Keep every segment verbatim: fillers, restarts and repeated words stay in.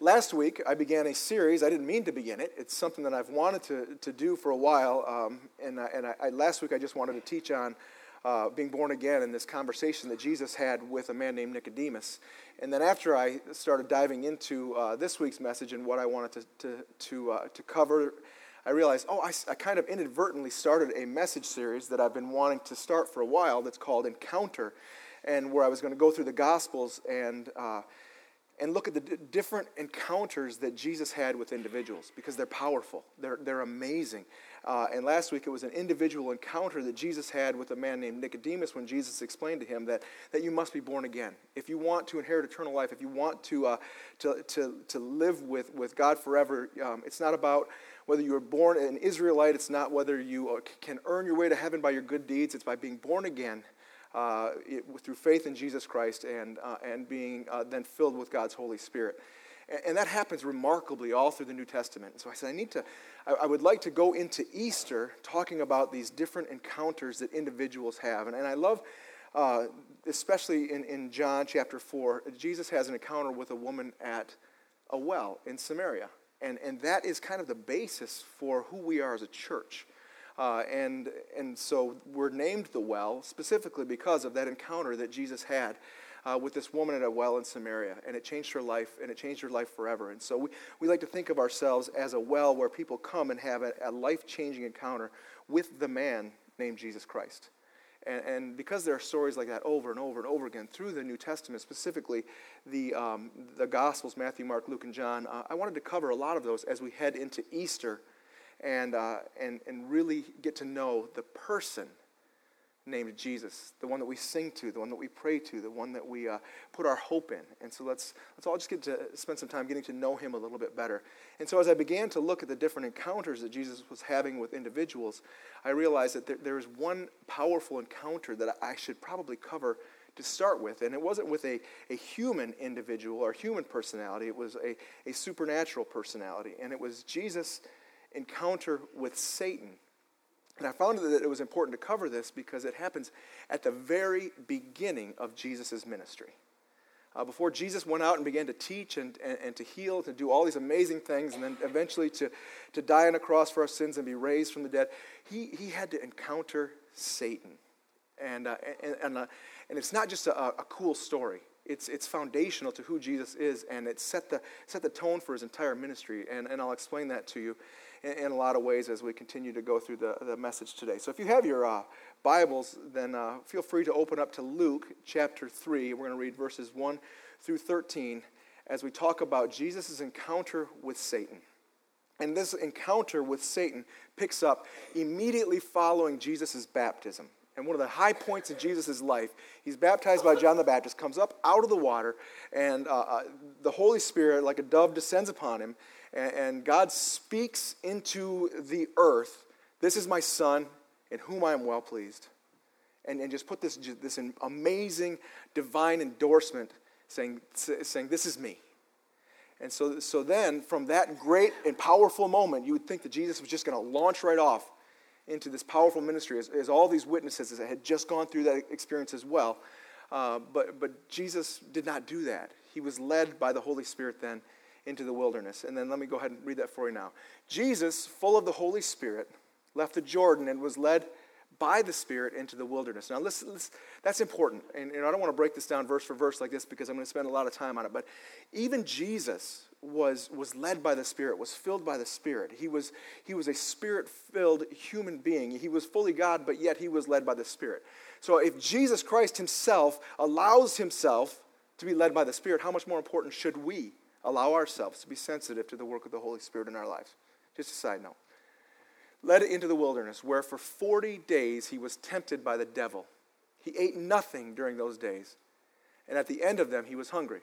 last week, I began a series. I didn't mean to begin it. It's something that I've wanted to, to do for a while. Um, and I, and I, I, last week, I just wanted to teach on uh, being born again and this conversation that Jesus had with a man named Nicodemus. And then after I started diving into uh, this week's message and what I wanted to to to, uh, to cover, I realized, oh, I, I kind of inadvertently started a message series that I've been wanting to start for a while that's called Encounter, and where I was going to go through the Gospels and uh, and look at the d- different encounters that Jesus had with individuals, because they're powerful, they're they're amazing. Uh, and last week it was an individual encounter that Jesus had with a man named Nicodemus when Jesus explained to him that, that you must be born again. If you want to inherit eternal life, if you want to uh, to, to to live with, with God forever, um, it's not about whether you were born an Israelite, it's not whether you can earn your way to heaven by your good deeds, it's by being born again uh, it, through faith in Jesus Christ and uh, and being uh, then filled with God's Holy Spirit. And, and that happens remarkably all through the New Testament. And so I said, I need to, I, I would like to go into Easter talking about these different encounters that individuals have. And, and I love, uh, especially in, in John chapter four, Jesus has an encounter with a woman at a well in Samaria. And and that is kind of the basis for who we are as a church. Uh, and and so we're named the Well specifically because of that encounter that Jesus had uh, with this woman at a well in Samaria. And it changed her life, and it changed her life forever. And so we, we like to think of ourselves as a well where people come and have a, a life-changing encounter with the man named Jesus Christ. And, and because there are stories like that over and over and over again through the New Testament, specifically the um, the Gospels, Matthew, Mark, Luke, and John, uh, I wanted to cover a lot of those as we head into Easter and uh, and and really get to know the person named Jesus, the one that we sing to, the one that we pray to, the one that we uh, put our hope in. And so let's let's all just get to spend some time getting to know him a little bit better. And so as I began to look at the different encounters that Jesus was having with individuals, I realized that there, there is one powerful encounter that I should probably cover to start with. And it wasn't with a, a human individual or human personality. It was a, a supernatural personality. And it was Jesus' encounter with Satan. And I found that it was important to cover this because it happens at the very beginning of Jesus' ministry. Uh, before Jesus went out and began to teach and, and, and to heal, to do all these amazing things, and then eventually to, to die on a cross for our sins and be raised from the dead, he, he had to encounter Satan. And uh, and and, uh, and it's not just a, a cool story. It's it's foundational to who Jesus is, and it set the set the tone for his entire ministry. And, and I'll explain that to you in, in a lot of ways as we continue to go through the, the message today. So if you have your uh, Bibles, then uh, feel free to open up to Luke chapter three. We're going to read verses one through thirteen as we talk about Jesus' encounter with Satan. And this encounter with Satan picks up immediately following Jesus' baptism. And one of the high points in Jesus' life, he's baptized by John the Baptist, comes up out of the water, and uh, uh, the Holy Spirit, like a dove, descends upon him, and, and God speaks into the earth, "This is my Son, in whom I am well pleased." And, and just put this, this amazing divine endorsement saying, saying, "This is me." And so, so then, from that great and powerful moment, you would think that Jesus was just going to launch right off into this powerful ministry, as, as all these witnesses that had just gone through that experience as well. Uh, but but Jesus did not do that. He was led by the Holy Spirit then into the wilderness. And then let me go ahead and read that for you now. Jesus, full of the Holy Spirit, left the Jordan and was led by the Spirit into the wilderness. Now, listen, listen, that's important. And, and I don't want to break this down verse for verse like this because I'm going to spend a lot of time on it. But even Jesus was was led by the Spirit, was filled by the Spirit. He was he was a Spirit-filled human being. He was fully God, but yet he was led by the Spirit. So if Jesus Christ himself allows himself to be led by the Spirit, how much more important should we allow ourselves to be sensitive to the work of the Holy Spirit in our lives? Just a side note. Led into the wilderness, where for forty days he was tempted by the devil. He ate nothing during those days, and at the end of them he was hungry.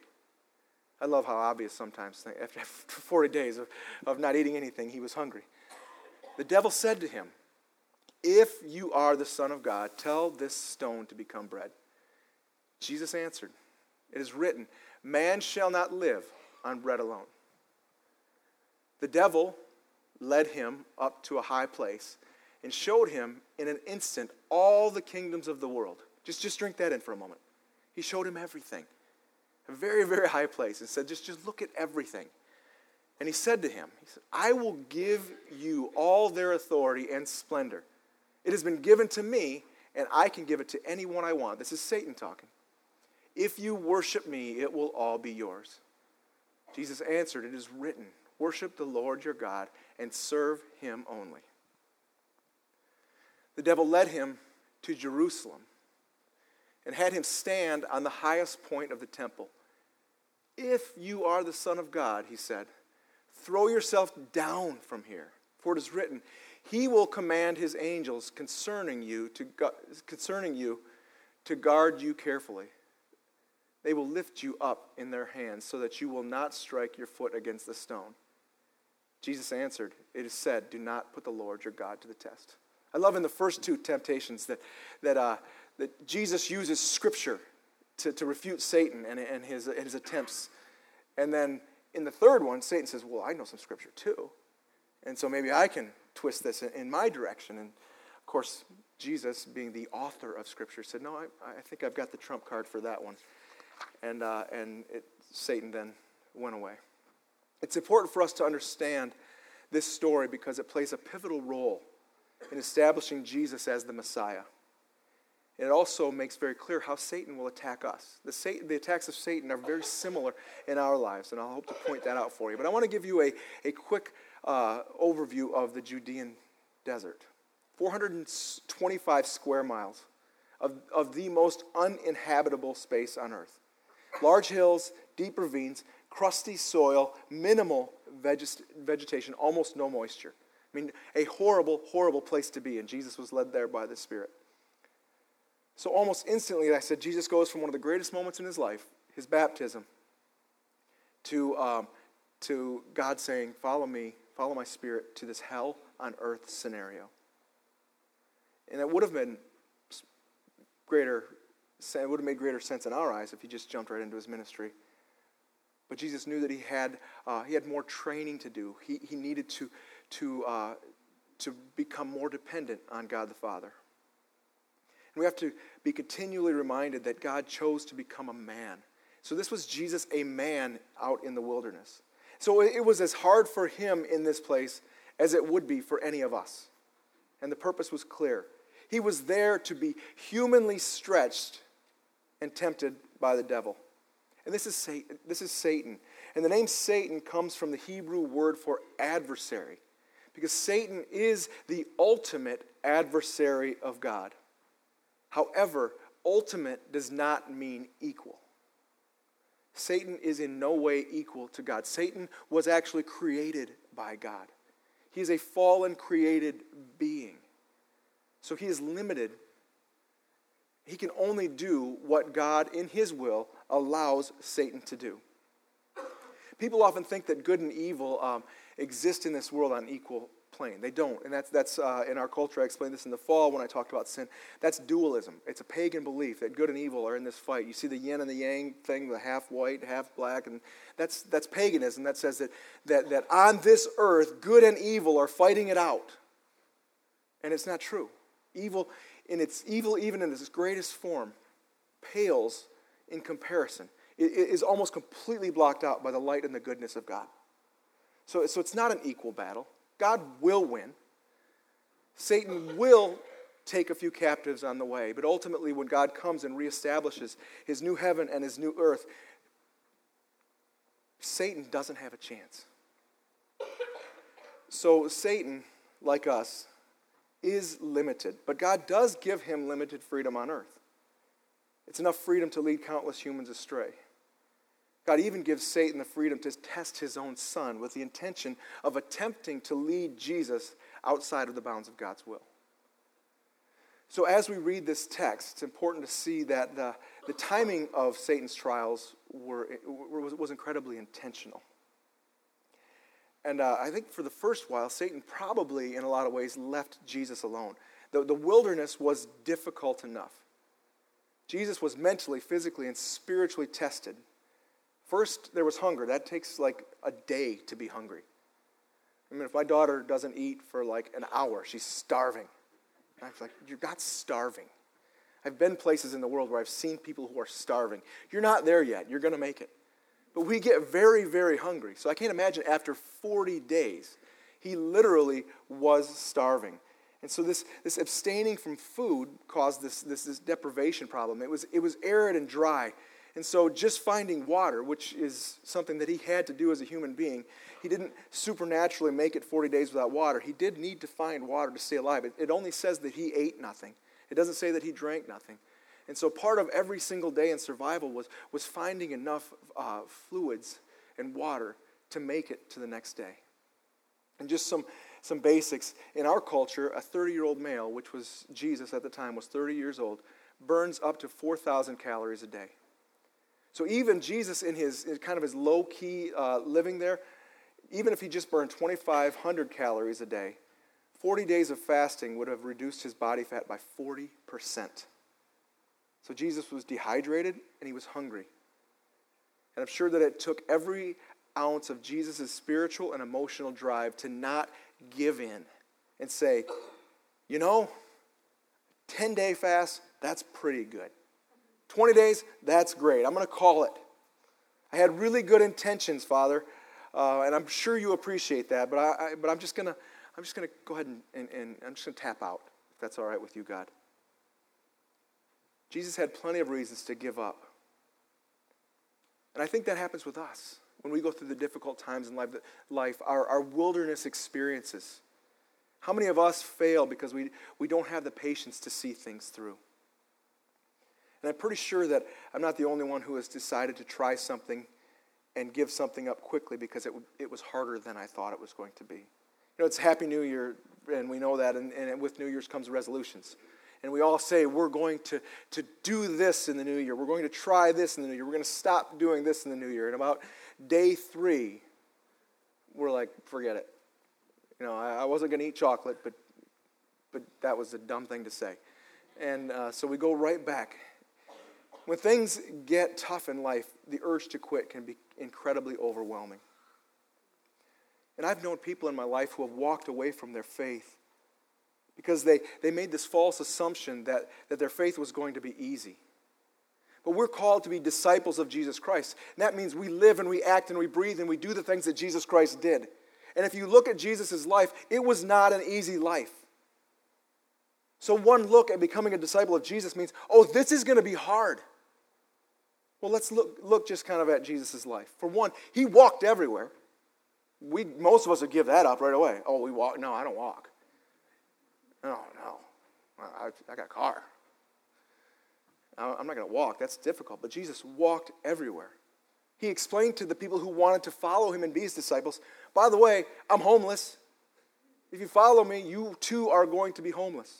I love how obvious sometimes, after forty days of, of not eating anything, he was hungry. The devil said to him, "If you are the Son of God, tell this stone to become bread." Jesus answered, "It is written, man shall not live on bread alone." The devil led him up to a high place and showed him in an instant all the kingdoms of the world. Just, just drink that in for a moment. He showed him everything. A very, very high place, and said, just, just look at everything. And he said to him, he said, I will give you all their authority and splendor. It has been given to me, and I can give it to anyone I want. This is Satan talking. If you worship me, it will all be yours. Jesus answered, it is written, worship the Lord your God and serve him only. The devil led him to Jerusalem and had him stand on the highest point of the temple. If you are the Son of God, he said, throw yourself down from here, for it is written, he will command his angels concerning you to concerning you to guard you carefully. They will lift you up in their hands so that you will not strike your foot against the stone. Jesus answered, it is said, do not put the Lord your God to the test. I love in the first two temptations that that uh, that Jesus uses Scripture to, to refute Satan and, and his, his attempts. And then in the third one, Satan says, well, I know some Scripture too. And so maybe I can twist this in, in my direction. And of course, Jesus, being the author of Scripture, said, no, I, I think I've got the trump card for that one. And, uh, and it, Satan then went away. It's important for us to understand this story because it plays a pivotal role in establishing Jesus as the Messiah. It also makes very clear how Satan will attack us. The, Satan, the attacks of Satan are very similar in our lives, and I'll hope to point that out for you. But I want to give you a, a quick uh, overview of the Judean desert. four hundred twenty-five square miles of, of the most uninhabitable space on earth. Large hills, deep ravines, crusty soil, minimal veget- vegetation, almost no moisture. I mean, a horrible, horrible place to be, and Jesus was led there by the Spirit. So almost instantly, I said, Jesus goes from one of the greatest moments in his life, his baptism, to, um, to God saying, follow me, follow my Spirit, to this hell on earth scenario. And it would have been greater, it would have made greater sense in our eyes if he just jumped right into his ministry. But Jesus knew that he had uh, he had more training to do. He he needed to to uh, to become more dependent on God the Father. And we have to be continually reminded that God chose to become a man. So this was Jesus, a man out in the wilderness. So it was as hard for him in this place as it would be for any of us. And the purpose was clear. He was there to be humanly stretched and tempted by the devil. And this is Satan. This is Satan. And the name Satan comes from the Hebrew word for adversary, because Satan is the ultimate adversary of God. However, ultimate does not mean equal. Satan is in no way equal to God. Satan was actually created by God. He is a fallen created being. So he is limited. He can only do what God, in his will, allows Satan to do. People often think that good and evil um, exist in this world on equal plane. They don't. And that's, that's uh, in our culture, I explained this in the fall when I talked about sin. That's dualism. It's a pagan belief that good and evil are in this fight. You see the yin and the yang thing, the half white, half black, and that's that's paganism. That says that, that, that on this earth, good and evil are fighting it out. And it's not true. Evil, in its evil, even in its greatest form, pales in comparison. It, it is almost completely blocked out by the light and the goodness of God. So, so it's not an equal battle. God will win. Satan will take a few captives on the way, but ultimately when God comes and reestablishes his new heaven and his new earth, Satan doesn't have a chance. So Satan, like us, is limited, but God does give him limited freedom on earth. It's enough freedom to lead countless humans astray. God even gives Satan the freedom to test his own son with the intention of attempting to lead Jesus outside of the bounds of God's will. So as we read this text, it's important to see that the, the timing of Satan's trials were, was, was incredibly intentional. And uh, I think for the first while, Satan probably, in a lot of ways, left Jesus alone. The, the wilderness was difficult enough. Jesus was mentally, physically, and spiritually tested. First, there was hunger. That takes like a day to be hungry. I mean, if my daughter doesn't eat for like an hour, she's starving. I was like, you're not starving. I've been places in the world where I've seen people who are starving. You're not there yet. You're going to make it. But we get very, very hungry. So I can't imagine after forty days, he literally was starving. And so this, this abstaining from food caused this, this, this deprivation problem. It was, it was arid and dry. And so just finding water, which is something that he had to do as a human being, he didn't supernaturally make it forty days without water. He did need to find water to stay alive. It, it only says that he ate nothing. It doesn't say that he drank nothing. And so part of every single day in survival was, was finding enough uh, fluids and water to make it to the next day. And just some, some basics. In our culture, a thirty-year-old male, which was Jesus at the time, was thirty years old, burns up to four thousand calories a day. So even Jesus in his in kind of his low-key uh, living there, even if he just burned twenty-five hundred calories a day, forty days of fasting would have reduced his body fat by forty percent. So Jesus was dehydrated and he was hungry. And I'm sure that it took every ounce of Jesus' spiritual and emotional drive to not give in and say, you know, ten-day fast, that's pretty good. twenty days, that's great. I'm going to call it. I had really good intentions, Father, uh, and I'm sure you appreciate that. But I, I but I'm just going to I'm just going to go ahead and, and, and I'm just going to tap out, if that's all right with you, God. Jesus had plenty of reasons to give up, and I think that happens with us when we go through the difficult times in life. Life, our, our wilderness experiences. How many of us fail because we we don't have the patience to see things through? And I'm pretty sure that I'm not the only one who has decided to try something and give something up quickly because it it was harder than I thought it was going to be. You know, it's Happy New Year, and we know that, and, and with New Year's comes resolutions. And we all say, we're going to, to do this in the new year. We're going to try this in the new year. We're going to stop doing this in the new year. And about day three, we're like, forget it. You know, I, I wasn't going to eat chocolate, but but that was a dumb thing to say. And uh, so we go right back. When things get tough in life, the urge to quit can be incredibly overwhelming. And I've known people in my life who have walked away from their faith because they, they made this false assumption that, that their faith was going to be easy. But we're called to be disciples of Jesus Christ. And that means we live and we act and we breathe and we do the things that Jesus Christ did. And if you look at Jesus' life, it was not an easy life. So one look at becoming a disciple of Jesus means, oh, this is going to be hard. Well, let's look, look just kind of at Jesus' life. For one, he walked everywhere. We most of us would give that up right away. Oh, we walk. No, I don't walk. No, no. I, I got a car. I'm not going to walk. That's difficult. But Jesus walked everywhere. He explained to the people who wanted to follow him and be his disciples, by the way, I'm homeless. If you follow me, you too are going to be homeless.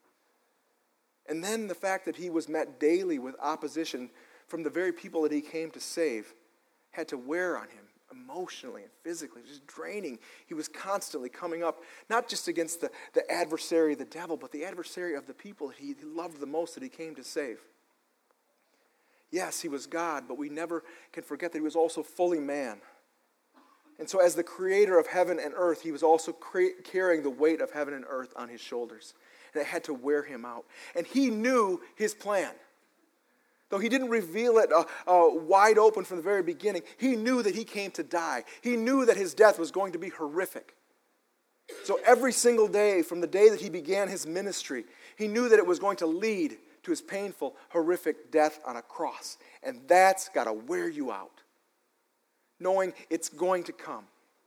And then the fact that he was met daily with opposition from the very people that he came to save had to wear on him emotionally and physically, just draining. He was constantly coming up, not just against the, the adversary, the devil, but the adversary of the people that he loved the most that he came to save. Yes, he was God, but we never can forget that he was also fully man. And so as the creator of heaven and earth, he was also cre- carrying the weight of heaven and earth on his shoulders. And it had to wear him out. And he knew his plan. Though he didn't reveal it uh, uh, wide open from the very beginning, he knew that he came to die. He knew that his death was going to be horrific. So every single day, from the day that he began his ministry, he knew that it was going to lead to his painful, horrific death on a cross. And that's got to wear you out, knowing it's going to come.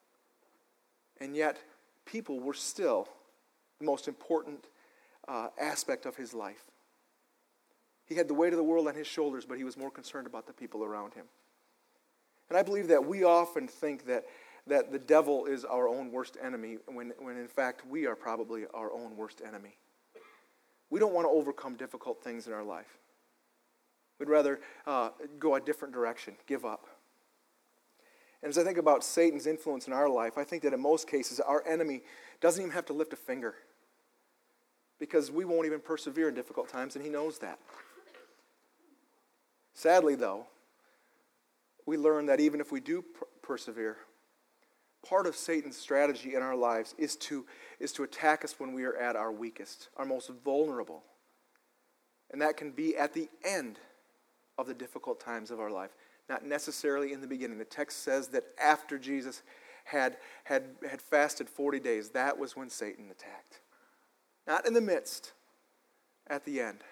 And yet, people were still the most important uh, aspect of his life. He had the weight of the world on his shoulders, but he was more concerned about the people around him. And I believe that we often think that, that the devil is our own worst enemy, when, when in fact we are probably our own worst enemy. We don't want to overcome difficult things in our life. We'd rather uh, go a different direction, give up. And as I think about Satan's influence in our life, I think that in most cases our enemy doesn't even have to lift a finger, because we won't even persevere in difficult times, and he knows that. Sadly, though, we learn that even if we do per- persevere, part of Satan's strategy in our lives is to, is to attack us when we are at our weakest, our most vulnerable. And that can be at the end of the difficult times of our life, not necessarily in the beginning. The text says that after Jesus had, had, had fasted forty days, that was when Satan attacked. Not in the midst, at the end.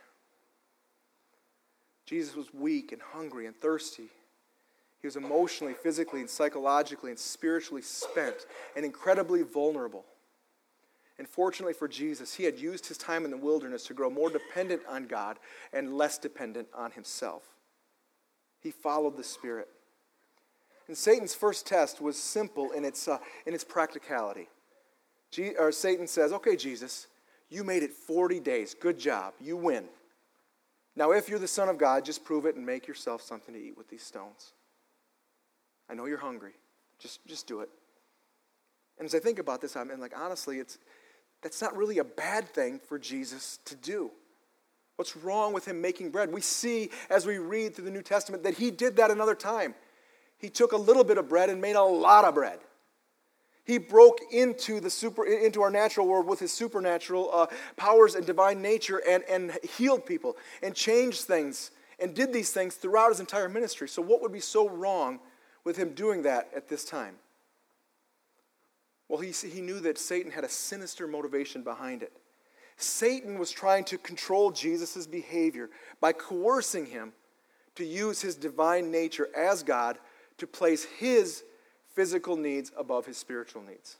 Jesus was weak and hungry and thirsty. He was emotionally, physically, and psychologically and spiritually spent and incredibly vulnerable. And fortunately for Jesus, he had used his time in the wilderness to grow more dependent on God and less dependent on himself. He followed the Spirit. And Satan's first test was simple in its, uh, in its practicality. Je- or Satan says, okay, Jesus, you made it forty days. Good job. You win. Now, if you're the Son of God, just prove it and make yourself something to eat with these stones. I know you're hungry. Just, just do it. And as I think about this, I'm like, honestly, it's that's not really a bad thing for Jesus to do. What's wrong with him making bread? We see as we read through the New Testament that he did that another time. He took a little bit of bread and made a lot of bread. He broke into the super into our natural world with his supernatural uh, powers and divine nature and, and healed people and changed things and did these things throughout his entire ministry. So what would be so wrong with him doing that at this time? Well, he, he knew that Satan had a sinister motivation behind it. Satan was trying to control Jesus' behavior by coercing him to use his divine nature as God to place his physical needs above his spiritual needs.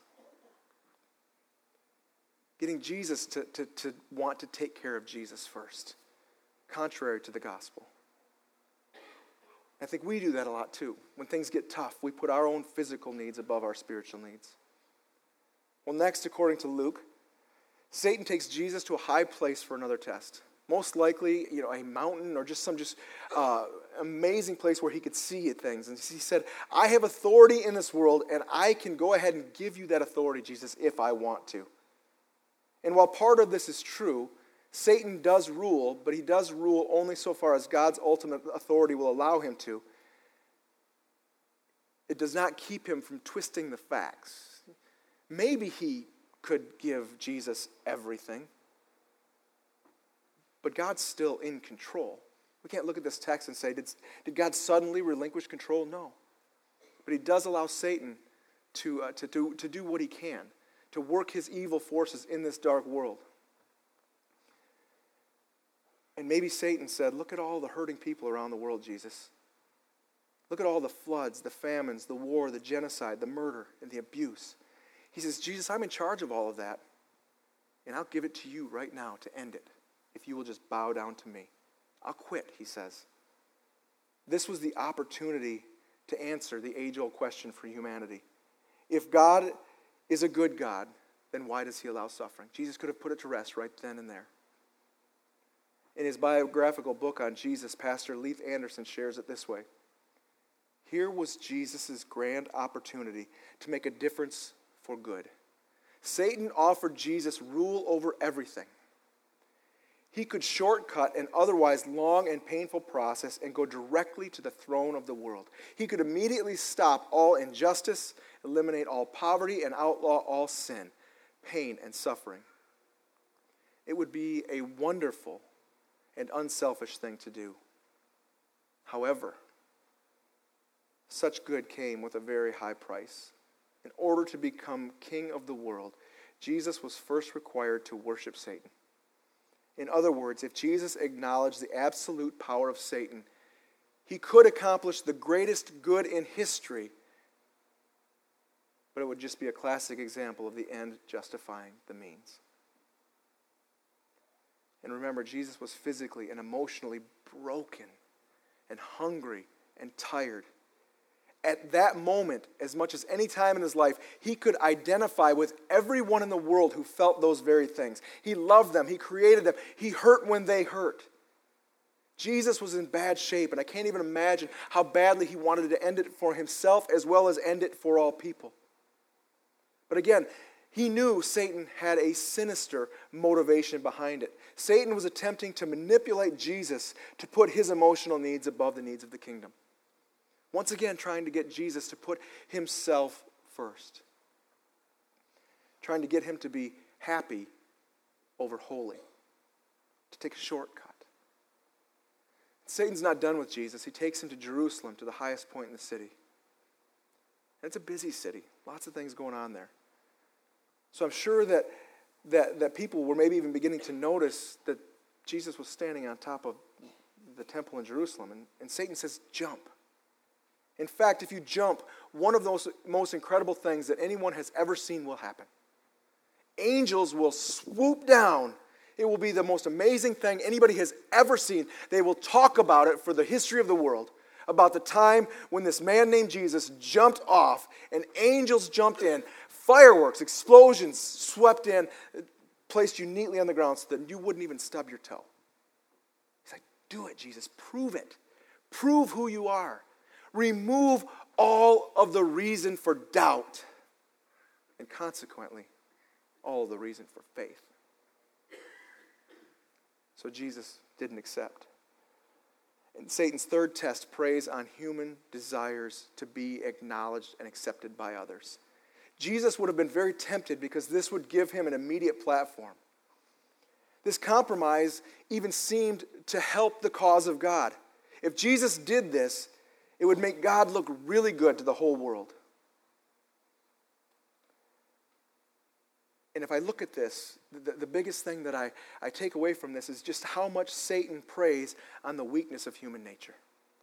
Getting Jesus to, to, to want to take care of Jesus first, contrary to the gospel. I think we do that a lot too. When things get tough, we put our own physical needs above our spiritual needs. Well, next, according to Luke, Satan takes Jesus to a high place for another test. Most likely, you know, a mountain or just some just uh, amazing place where he could see things. And he said, I have authority in this world, and I can go ahead and give you that authority, Jesus, if I want to. And while part of this is true, Satan does rule, but he does rule only so far as God's ultimate authority will allow him to. It does not keep him from twisting the facts. Maybe he could give Jesus everything, but God's still in control. We can't look at this text and say, did, did God suddenly relinquish control? No. But he does allow Satan to, uh, to, do, to do what he can, to work his evil forces in this dark world. And maybe Satan said, look at all the hurting people around the world, Jesus. Look at all the floods, the famines, the war, the genocide, the murder, and the abuse. He says, Jesus, I'm in charge of all of that, and I'll give it to you right now to end it, if you will just bow down to me. I'll quit, he says. This was the opportunity to answer the age-old question for humanity. If God is a good God, then why does he allow suffering? Jesus could have put it to rest right then and there. In his biographical book on Jesus, Pastor Leith Anderson shares it this way. Here was Jesus' grand opportunity to make a difference for good. Satan offered Jesus rule over everything. He could shortcut an otherwise long and painful process and go directly to the throne of the world. He could immediately stop all injustice, eliminate all poverty, and outlaw all sin, pain, and suffering. It would be a wonderful and unselfish thing to do. However, such good came with a very high price. In order to become king of the world, Jesus was first required to worship Satan. In other words, if Jesus acknowledged the absolute power of Satan, he could accomplish the greatest good in history, but it would just be a classic example of the end justifying the means. And remember, Jesus was physically and emotionally broken and hungry and tired. At that moment, as much as any time in his life, he could identify with everyone in the world who felt those very things. He loved them. He created them. He hurt when they hurt. Jesus was in bad shape, and I can't even imagine how badly he wanted to end it for himself as well as end it for all people. But again, he knew Satan had a sinister motivation behind it. Satan was attempting to manipulate Jesus to put his emotional needs above the needs of the kingdom. Once again, trying to get Jesus to put himself first. Trying to get him to be happy over holy. To take a shortcut. Satan's not done with Jesus. He takes him to Jerusalem, to the highest point in the city. And it's a busy city. Lots of things going on there. So I'm sure that, that, that people were maybe even beginning to notice that Jesus was standing on top of the temple in Jerusalem. And, and Satan says, jump. In fact, if you jump, one of those most incredible things that anyone has ever seen will happen. Angels will swoop down. It will be the most amazing thing anybody has ever seen. They will talk about it for the history of the world, about the time when this man named Jesus jumped off and angels jumped in, fireworks, explosions swept in, placed you neatly on the ground so that you wouldn't even stub your toe. He's like, do it, Jesus. Prove it. Prove who you are. Remove all of the reason for doubt and consequently all of the reason for faith. So Jesus didn't accept. And Satan's third test preys on human desires to be acknowledged and accepted by others. Jesus would have been very tempted because this would give him an immediate platform. This compromise even seemed to help the cause of God. If Jesus did this, it would make God look really good to the whole world. And if I look at this, the, the biggest thing that I, I take away from this is just how much Satan preys on the weakness of human nature.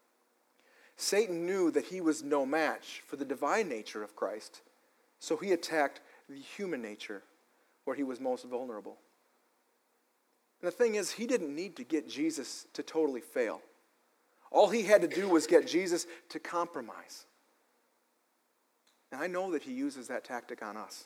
Satan knew that he was no match for the divine nature of Christ, so he attacked the human nature where he was most vulnerable. And the thing is, he didn't need to get Jesus to totally fail. All he had to do was get Jesus to compromise. And I know that he uses that tactic on us.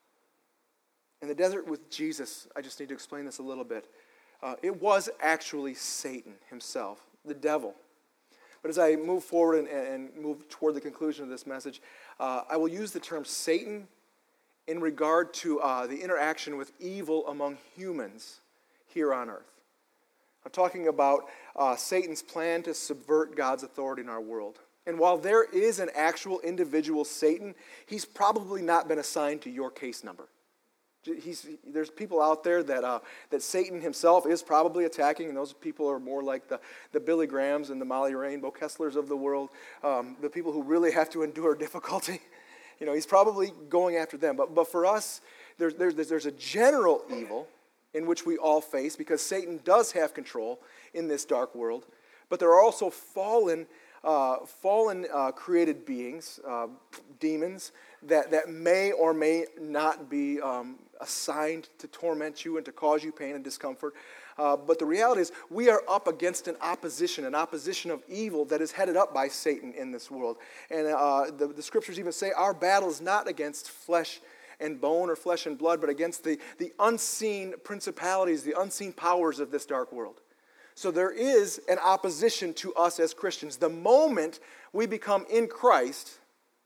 In the desert with Jesus, I just need to explain this a little bit. Uh, it was actually Satan himself, the devil. But as I move forward and, and move toward the conclusion of this message, uh, I will use the term Satan in regard to uh, the interaction with evil among humans here on earth. I'm talking about uh, Satan's plan to subvert God's authority in our world. And while there is an actual individual Satan, he's probably not been assigned to your case number. He's, there's people out there that uh, that Satan himself is probably attacking, and those people are more like the, the Billy Grahams and the Molly Rainbow Kesslers of the world, um, the people who really have to endure difficulty. You know, he's probably going after them. But but for us, there's there's there's a general evil in which we all face because Satan does have control in this dark world. But there are also fallen uh, fallen uh, created beings, uh, demons that that may or may not be Um, assigned to torment you and to cause you pain and discomfort. Uh, but the reality is we are up against an opposition, an opposition of evil that is headed up by Satan in this world. And uh, the, the scriptures even say our battle is not against flesh and bone or flesh and blood, but against the, the unseen principalities, the unseen powers of this dark world. So there is an opposition to us as Christians. The moment we become in Christ,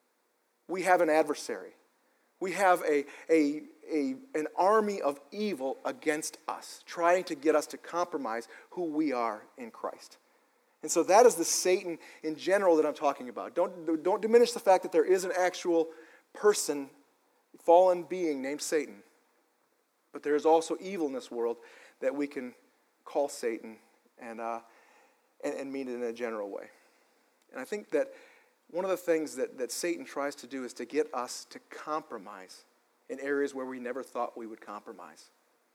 we have an adversary. We have a, a, a, an army of evil against us, trying to get us to compromise who we are in Christ. And so that is the Satan in general that I'm talking about. Don't, don't diminish the fact that there is an actual person, fallen being named Satan. But there is also evil in this world that we can call Satan and, uh, and, and mean it in a general way. And I think that one of the things that, that Satan tries to do is to get us to compromise in areas where we never thought we would compromise.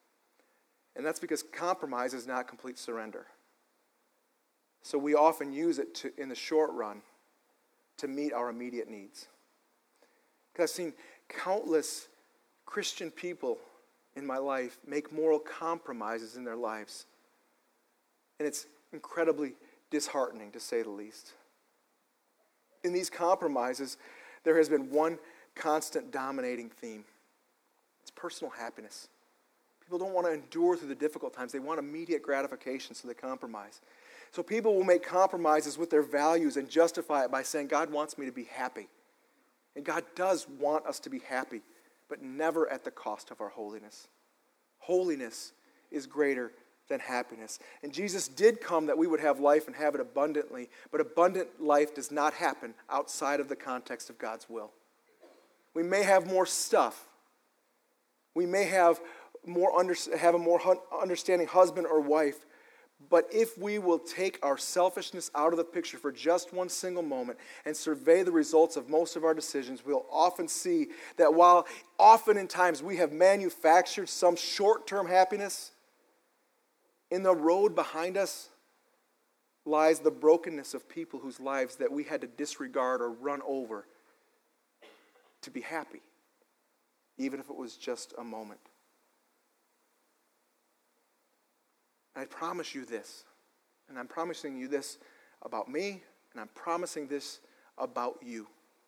And that's because compromise is not complete surrender. So we often use it to, in the short run to meet our immediate needs. Because I've seen countless Christian people in my life make moral compromises in their lives. And it's incredibly disheartening, to say the least. In these compromises, there has been one constant dominating theme. It's personal happiness. People don't want to endure through the difficult times. They want immediate gratification, so they compromise. So people will make compromises with their values and justify it by saying, God wants me to be happy. And God does want us to be happy, but never at the cost of our holiness. Holiness is greater than happiness. And Jesus did come that we would have life and have it abundantly, but abundant life does not happen outside of the context of God's will. We may have more stuff. We may have more under, have a more understanding husband or wife, But if we will take our selfishness out of the picture for just one single moment and survey the results of most of our decisions, we'll often see that while often in times we have manufactured some short-term happiness, in the road behind us lies the brokenness of people whose lives that we had to disregard or run over to be happy, even if it was just a moment. I promise you this, and I'm promising you this about me, and I'm promising this about you.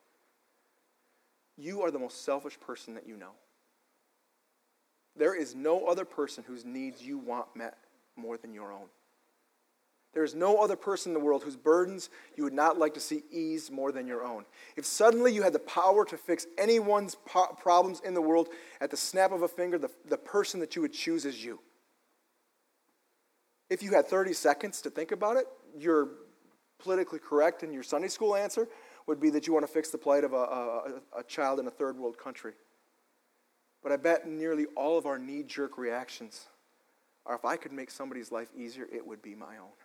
You are the most selfish person that you know. There is no other person whose needs you want met more than your own. There is no other person in the world whose burdens you would not like to see eased more than your own. If suddenly you had the power to fix anyone's po- problems in the world at the snap of a finger, the, the person that you would choose is you. If you had thirty seconds to think about it, your politically correct and your Sunday school answer would be that you want to fix the plight of a, a, a child in a third world country. But I bet nearly all of our knee-jerk reactions are, if I could make somebody's life easier, it would be my own.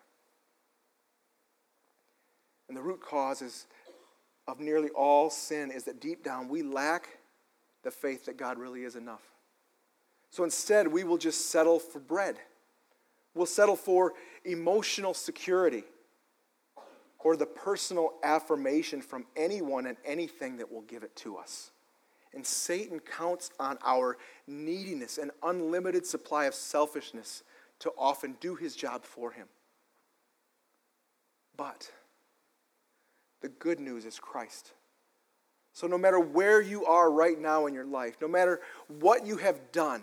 And the root cause is, of nearly all sin is that deep down we lack the faith that God really is enough. So instead, we will just settle for bread. We'll settle for emotional security or the personal affirmation from anyone and anything that will give it to us. And Satan counts on our neediness and unlimited supply of selfishness to often do his job for him. But the good news is Christ. So no matter where you are right now in your life, no matter what you have done,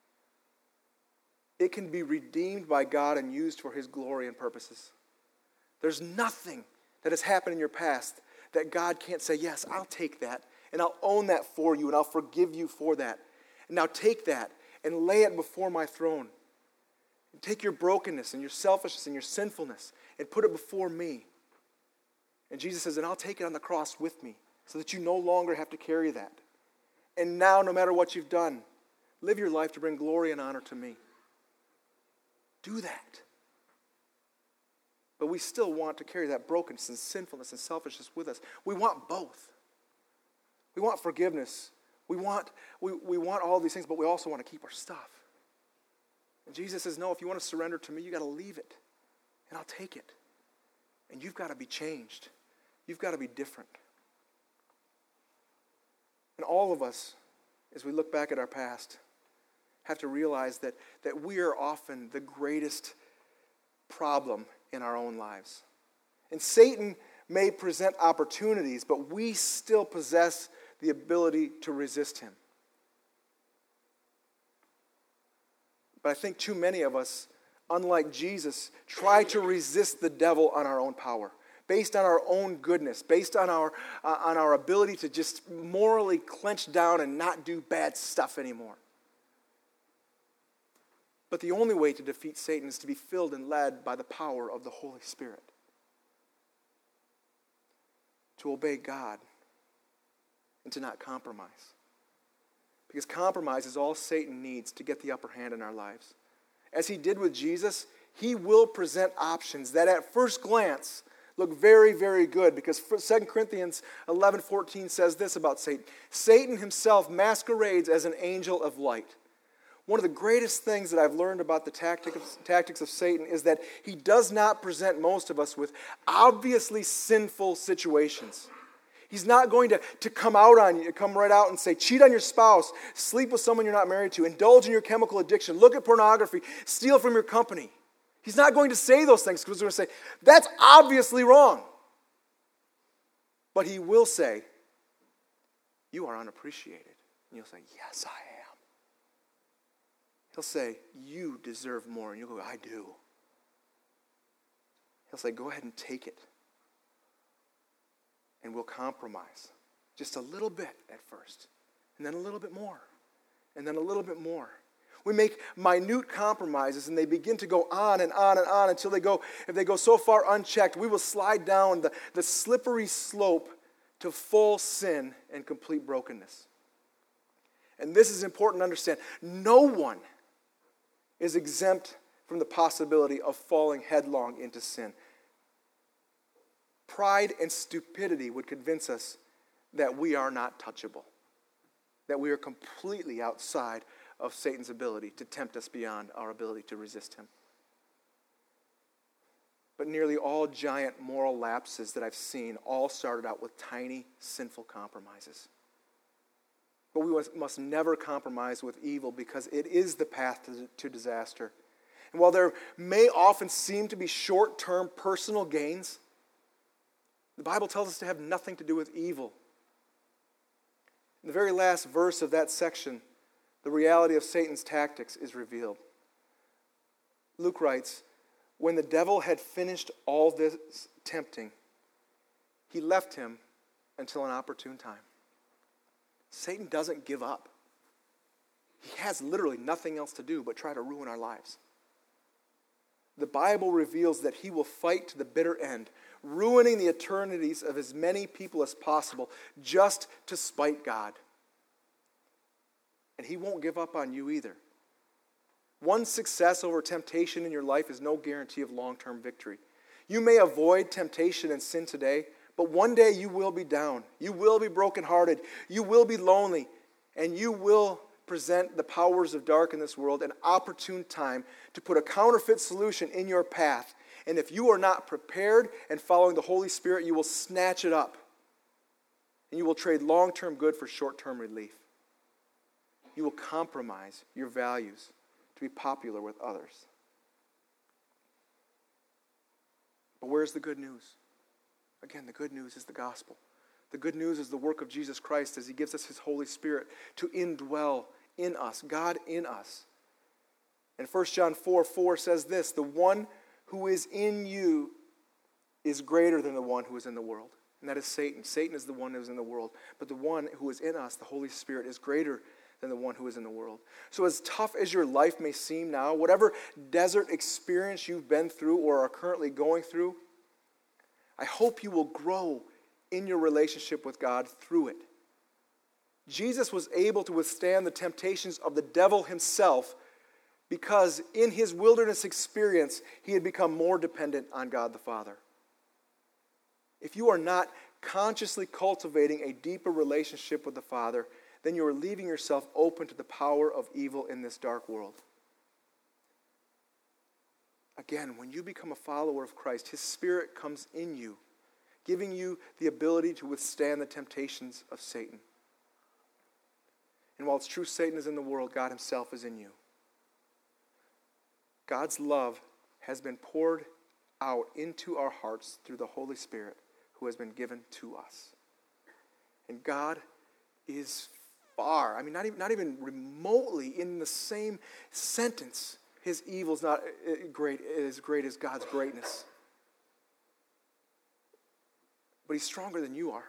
it can be redeemed by God and used for his glory and purposes. There's nothing that has happened in your past that God can't say, yes, I'll take that, and I'll own that for you, and I'll forgive you for that. And now take that and lay it before my throne. And take your brokenness and your selfishness and your sinfulness and put it before me. And Jesus says, and I'll take it on the cross with me so that you no longer have to carry that. And now, no matter what you've done, live your life to bring glory and honor to me. Do that. But we still want to carry that brokenness and sinfulness and selfishness with us. We want both. We want forgiveness. We want, we, we want all these things, but we also want to keep our stuff. And Jesus says, no, if you want to surrender to me, you've got to leave it. And I'll take it. And you've got to be changed. You've got to be different. And all of us, as we look back at our past, have to realize that, that we are often the greatest problem in our own lives. And Satan may present opportunities, but we still possess the ability to resist him. But I think too many of us, unlike Jesus, try to resist the devil on our own power, based on our own goodness, based on our, uh, on our ability to just morally clench down and not do bad stuff anymore. But the only way to defeat Satan is to be filled and led by the power of the Holy Spirit. To obey God and to not compromise. Because compromise is all Satan needs to get the upper hand in our lives. As he did with Jesus, he will present options that at first glance look very, very good. Because Second Corinthians eleven fourteen says this about Satan. Satan himself masquerades as an angel of light. One of the greatest things that I've learned about the tactic of, tactics of Satan is that he does not present most of us with obviously sinful situations. He's not going to, to come out on you, come right out and say, cheat on your spouse, sleep with someone you're not married to, indulge in your chemical addiction, look at pornography, steal from your company. He's not going to say those things because he's going to say, that's obviously wrong. But he will say, you are unappreciated. And you'll say, yes, I am. He'll say, you deserve more. And you'll go, I do. He'll say, go ahead and take it. And we'll compromise. Just a little bit at first. And then a little bit more. And then a little bit more. We make minute compromises and they begin to go on and on and on until they go, if they go so far unchecked, we will slide down the, the slippery slope to full sin and complete brokenness. And this is important to understand. No one is exempt from the possibility of falling headlong into sin. Pride and stupidity would convince us that we are not touchable, that we are completely outside of Satan's ability to tempt us beyond our ability to resist him. But nearly all giant moral lapses that I've seen all started out with tiny, sinful compromises. But we must never compromise with evil because it is the path to, to disaster. And while there may often seem to be short-term personal gains, the Bible tells us to have nothing to do with evil. In the very last verse of that section, the reality of Satan's tactics is revealed. Luke writes, "When the devil had finished all this tempting, he left him until an opportune time." Satan doesn't give up. He has literally nothing else to do but try to ruin our lives. The Bible reveals that he will fight to the bitter end, ruining the eternities of as many people as possible just to spite God. And he won't give up on you either. One success over temptation in your life is no guarantee of long-term victory. You may avoid temptation and sin today, but one day you will be down. You will be brokenhearted. You will be lonely. And you will present the powers of dark in this world an opportune time to put a counterfeit solution in your path. And if you are not prepared and following the Holy Spirit, you will snatch it up. And you will trade long-term good for short-term relief. You will compromise your values to be popular with others. But where's the good news? Again, the good news is the gospel. The good news is the work of Jesus Christ as he gives us his Holy Spirit to indwell in us, God in us. And First John four four says this, "The one who is in you is greater than the one who is in the world." And that is Satan. Satan is the one who is in the world. But the one who is in us, the Holy Spirit, is greater than the one who is in the world. So as tough as your life may seem now, whatever desert experience you've been through or are currently going through, I hope you will grow in your relationship with God through it. Jesus was able to withstand the temptations of the devil himself because in his wilderness experience, he had become more dependent on God the Father. If you are not consciously cultivating a deeper relationship with the Father, then you are leaving yourself open to the power of evil in this dark world. Again, when you become a follower of Christ, his Spirit comes in you, giving you the ability to withstand the temptations of Satan. And while it's true Satan is in the world, God himself is in you. God's love has been poured out into our hearts through the Holy Spirit who has been given to us. And God is far, I mean, not even, not even remotely in the same sentence, his evil is not great, as great as God's greatness. But he's stronger than you are.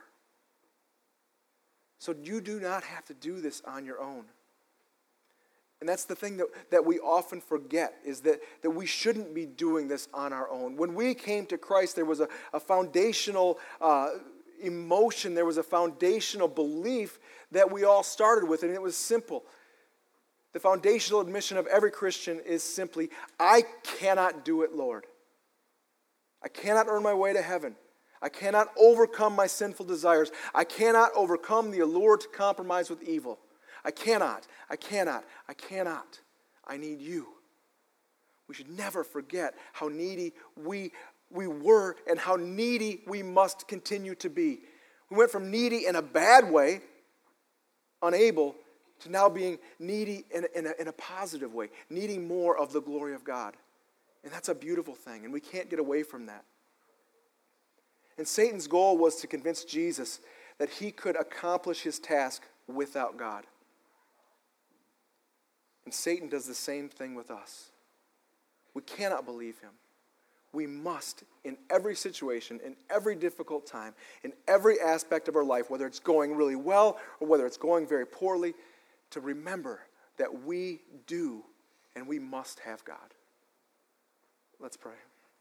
So you do not have to do this on your own. And that's the thing that, that we often forget, is that, that we shouldn't be doing this on our own. When we came to Christ, there was a, a foundational uh, emotion, there was a foundational belief that we all started with, and it was simple. The foundational admission of every Christian is simply, I cannot do it, Lord. I cannot earn my way to heaven. I cannot overcome my sinful desires. I cannot overcome the allure to compromise with evil. I cannot, I cannot, I cannot. I need you. We should never forget how needy we, we were and how needy we must continue to be. We went from needy in a bad way, unable, to now being needy in a, in, a, in a positive way, needing more of the glory of God. And that's a beautiful thing, and we can't get away from that. And Satan's goal was to convince Jesus that he could accomplish his task without God. And Satan does the same thing with us. We cannot believe him. We must, in every situation, in every difficult time, in every aspect of our life, whether it's going really well or whether it's going very poorly, to remember that we do and we must have God. Let's pray.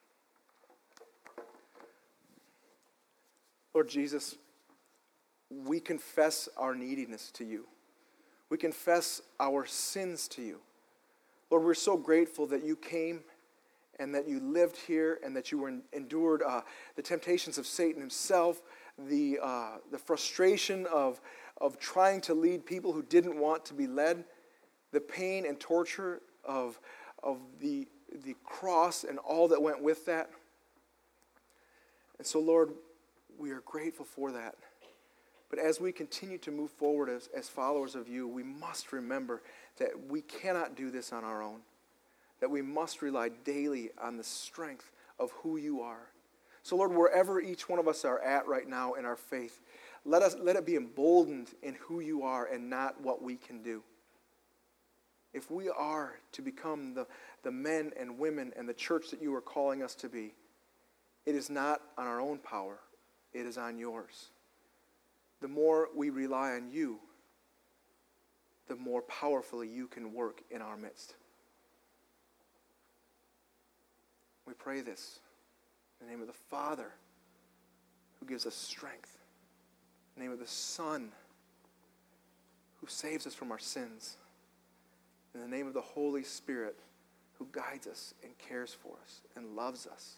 Lord Jesus, we confess our neediness to you. We confess our sins to you. Lord, we're so grateful that you came and that you lived here and that you were endured uh, the temptations of Satan himself, the, uh, the frustration of, of trying to lead people who didn't want to be led, the pain and torture of, of the, the cross and all that went with that. And so, Lord, we are grateful for that. But as we continue to move forward as, as followers of you, we must remember that we cannot do this on our own, that we must rely daily on the strength of who you are. So, Lord, wherever each one of us are at right now in our faith, let us let it be emboldened in who you are and not what we can do. If we are to become the, the men and women and the church that you are calling us to be, it is not on our own power, it is on yours. The more we rely on you, the more powerfully you can work in our midst. We pray this in the name of the Father, who gives us strength, in the name of the Son, who saves us from our sins, in the name of the Holy Spirit, who guides us and cares for us and loves us.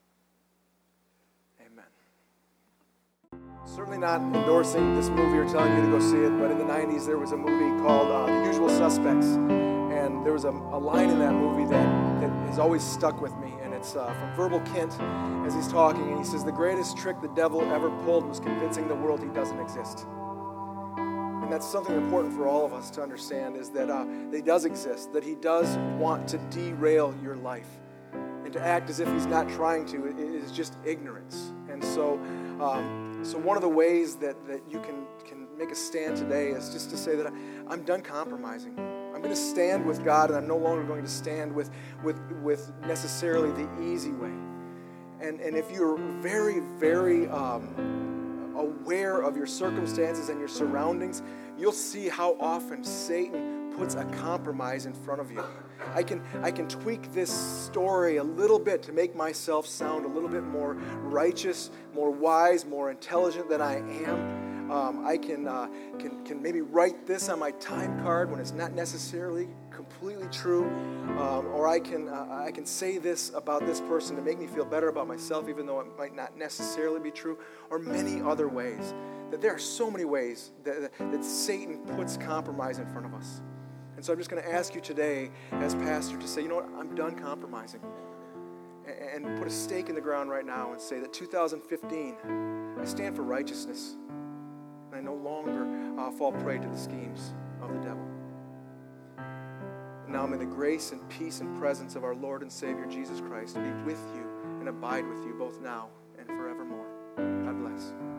Amen. Certainly not endorsing this movie or telling you to go see it, but in the nineties there was a movie called uh, The Usual Suspects, and there was a, a line in that movie that, that has always stuck with me, and it's uh, from Verbal Kint as he's talking, and he says, "The greatest trick the devil ever pulled was convincing the world he doesn't exist." And that's something important for all of us to understand, is that, uh, that he does exist, that he does want to derail your life, and to act as if he's not trying to is just ignorance. And so um, So one of the ways that, that you can, can make a stand today is just to say that I, I'm done compromising. I'm going to stand with God, and I'm no longer going to stand with, with, with necessarily the easy way. And, and if you're very, very um, aware of your circumstances and your surroundings, you'll see how often Satan puts a compromise in front of you. I can I can tweak this story a little bit to make myself sound a little bit more righteous, more wise, more intelligent than I am. Um, I can, uh, can can maybe write this on my time card when it's not necessarily completely true, um, or I can uh, I can say this about this person to make me feel better about myself, even though it might not necessarily be true, or many other ways. That there are so many ways that, that, that Satan puts compromise in front of us. And so I'm just going to ask you today, as pastor, to say, you know what, I'm done compromising. And, and put a stake in the ground right now and say that two thousand fifteen, I stand for righteousness. And I no longer uh, fall prey to the schemes of the devil. And now may the grace and peace and presence of our Lord and Savior Jesus Christ be with you and abide with you both now and forevermore. God bless.